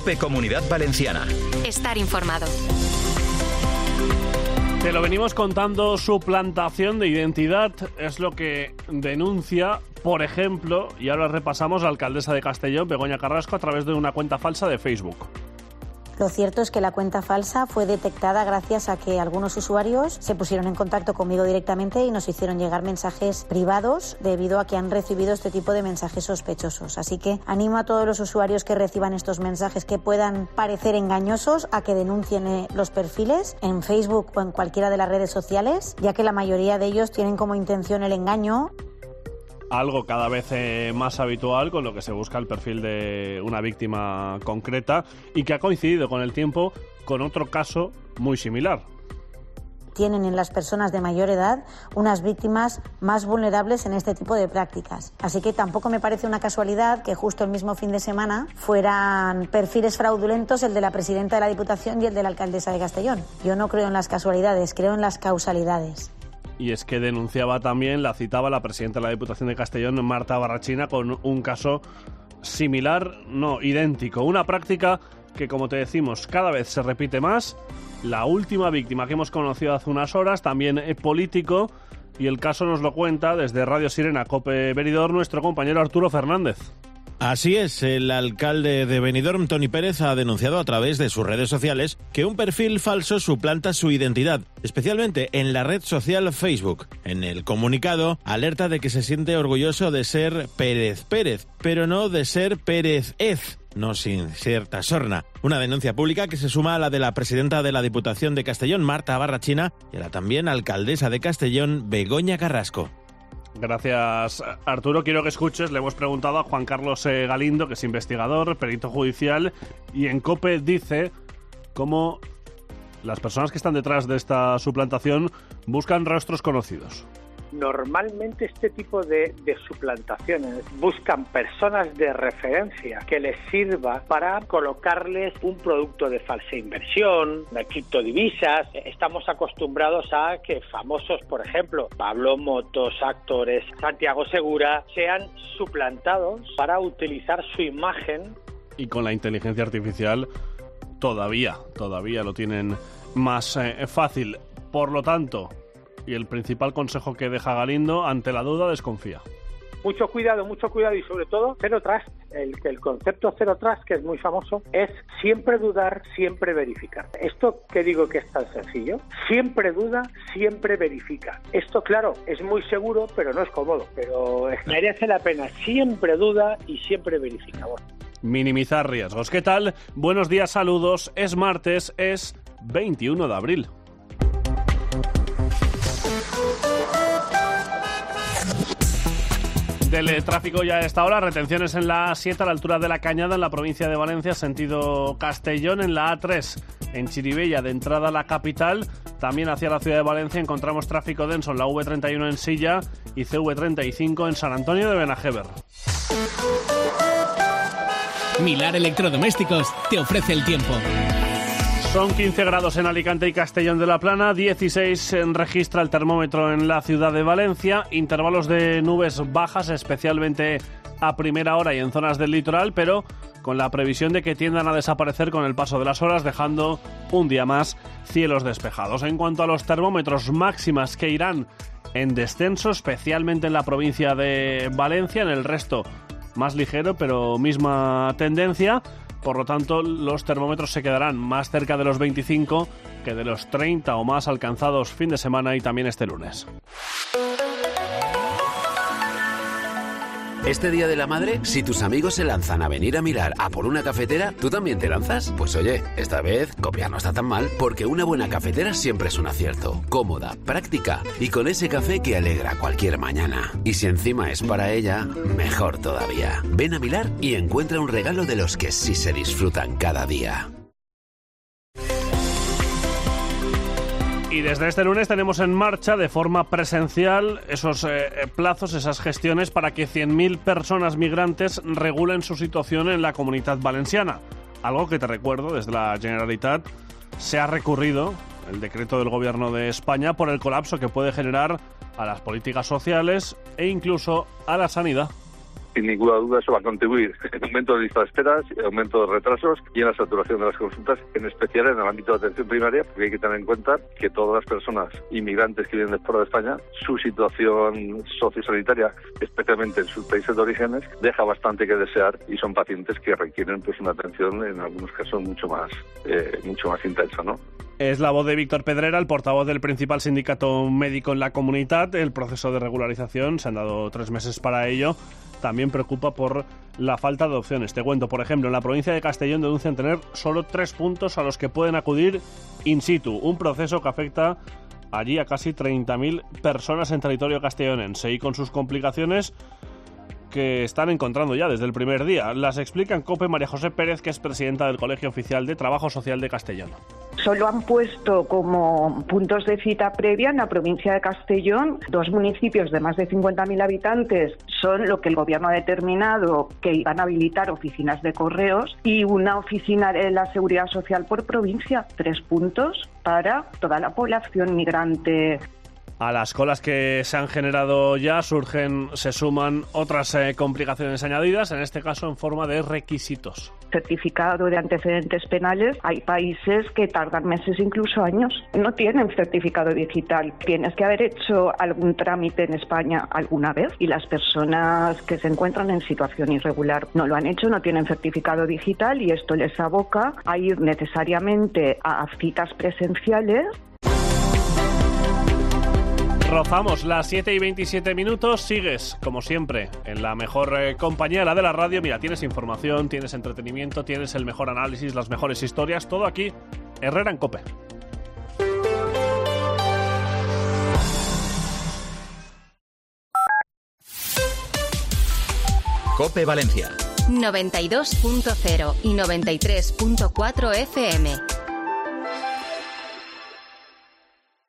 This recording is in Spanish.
COPE Comunidad Valenciana. Estar informado. Te lo venimos contando, suplantación de identidad es lo que denuncia, por ejemplo, y ahora repasamos, la alcaldesa de Castellón, Begoña Carrasco, a través de una cuenta falsa de Facebook. Lo cierto es que la cuenta falsa fue detectada gracias a que algunos usuarios se pusieron en contacto conmigo directamente y nos hicieron llegar mensajes privados debido a que han recibido este tipo de mensajes sospechosos. Así que animo a todos los usuarios que reciban estos mensajes que puedan parecer engañosos a que denuncien los perfiles en Facebook o en cualquiera de las redes sociales, ya que la mayoría de ellos tienen como intención el engaño. Algo cada vez más habitual, con lo que se busca el perfil de una víctima concreta y que ha coincidido con el tiempo con otro caso muy similar. Tienen en las personas de mayor edad unas víctimas más vulnerables en este tipo de prácticas. Así que tampoco me parece una casualidad que justo el mismo fin de semana fueran perfiles fraudulentos el de la presidenta de la Diputación y el de la alcaldesa de Castellón. Yo no creo en las casualidades, creo en las causalidades. Y es que denunciaba también, la citaba la presidenta de la Diputación de Castellón, Marta Barrachina, con un caso similar, no, idéntico. Una práctica que, como te decimos, cada vez se repite más. La última víctima que hemos conocido hace unas horas, también es político, y el caso nos lo cuenta desde Radio Sirena, COPE Benidorm, nuestro compañero Arturo Fernández. Así es, el alcalde de Benidorm, Toni Pérez, ha denunciado a través de sus redes sociales que un perfil falso suplanta su identidad, especialmente en la red social Facebook. En el comunicado, alerta de que se siente orgulloso de ser Pérez Pérez, pero no de ser Pérez Ez, no sin cierta sorna. Una denuncia pública que se suma a la de la presidenta de la Diputación de Castellón, Marta Barrachina, y a la también alcaldesa de Castellón, Begoña Carrasco. Gracias, Arturo. Quiero que escuches, le hemos preguntado a Juan Carlos Galindo, que es investigador, perito judicial, y en COPE dice cómo las personas que están detrás de esta suplantación buscan rostros conocidos. Normalmente este tipo de suplantaciones buscan personas de referencia que les sirva para colocarles un producto de falsa inversión, de criptodivisas. Estamos acostumbrados a que famosos, por ejemplo, Pablo Motos, actores, Santiago Segura, sean suplantados para utilizar su imagen. Y con la inteligencia artificial todavía lo tienen más fácil. Por lo tanto, y el principal consejo que deja Galindo, ante la duda, desconfía. Mucho cuidado y sobre todo cero trust. El concepto cero trust, que es muy famoso, es siempre dudar, siempre verificar. Esto que digo que es tan sencillo, siempre duda, siempre verifica. Esto, claro, es muy seguro, pero no es cómodo. Pero merece la pena, siempre duda y siempre verifica. Bueno. Minimizar riesgos. ¿Qué tal? Buenos días, saludos. Es martes, es 21 de abril. Del tráfico ya a esta hora, retenciones en la A7 a la altura de La Cañada en la provincia de Valencia, sentido Castellón, en la A3 en Chirivella de entrada a la capital, también hacia la ciudad de Valencia encontramos tráfico denso en la V31 en Silla y CV35 en San Antonio de Benajever. Milar Electrodomésticos te ofrece el tiempo. Son 15 grados en Alicante y Castellón de la Plana, 16 registra el termómetro en la ciudad de Valencia, intervalos de nubes bajas, especialmente a primera hora y en zonas del litoral, pero con la previsión de que tiendan a desaparecer con el paso de las horas, dejando un día más cielos despejados. En cuanto a los termómetros, máximas que irán en descenso, especialmente en la provincia de Valencia, en el resto más ligero, pero misma tendencia. Por lo tanto, los termómetros se quedarán más cerca de los 25 que de los 30 o más alcanzados fin de semana y también este lunes. Este Día de la Madre, si tus amigos se lanzan a venir a mirar a por una cafetera, ¿tú también te lanzas? Pues oye, esta vez copiar no está tan mal, porque una buena cafetera siempre es un acierto. Cómoda, práctica y con ese café que alegra cualquier mañana. Y si encima es para ella, mejor todavía. Ven a Milar y encuentra un regalo de los que sí se disfrutan cada día. Y desde este lunes tenemos en marcha de forma presencial esos plazos, esas gestiones para que 100.000 personas migrantes regulen su situación en la Comunitat Valenciana. Algo que te recuerdo, desde la Generalitat se ha recurrido el decreto del Gobierno de España por el colapso que puede generar a las políticas sociales e incluso a la sanidad. sin ninguna duda eso va a contribuir en aumento de listas de esperas, en aumento de retrasos y en la saturación de las consultas, en especial en el ámbito de atención primaria, porque hay que tener en cuenta que todas las personas inmigrantes que vienen de fuera de España, su situación sociosanitaria, especialmente en sus países de orígenes, deja bastante que desear y son pacientes que requieren pues una atención en algunos casos mucho más intensa, ¿no? Es la voz de Víctor Pedrera, el portavoz del principal sindicato médico en la comunidad. El proceso de regularización, se han dado 3 meses para ello, también preocupa por la falta de opciones. Te cuento, por ejemplo, en la provincia de Castellón denuncian tener solo 3 puntos a los que pueden acudir in situ, un proceso que afecta allí a casi 30.000 personas en territorio castellonense y con sus complicaciones que están encontrando ya desde el primer día. Las explica en COPE María José Pérez, que es presidenta del Colegio Oficial de Trabajo Social de Castellón. Solo han puesto como puntos de cita previa en la provincia de Castellón 2 municipios de más de 50.000 habitantes. Son lo que el gobierno ha determinado que iban a habilitar oficinas de correos y una oficina de la Seguridad Social por provincia. 3 puntos para toda la población migrante. A las colas que se han generado ya se suman otras complicaciones añadidas, en este caso en forma de requisitos. Certificado de antecedentes penales, hay países que tardan meses, incluso años. No tienen certificado digital. Tienes que haber hecho algún trámite en España alguna vez y las personas que se encuentran en situación irregular no lo han hecho, no tienen certificado digital y esto les aboca a ir necesariamente a citas presenciales. Rozamos las 7:27, sigues, como siempre, en la mejor compañía, la de la radio. Mira, tienes información, tienes entretenimiento, tienes el mejor análisis, las mejores historias, todo aquí, Herrera en COPE. COPE Valencia 92.0 y 93.4 FM.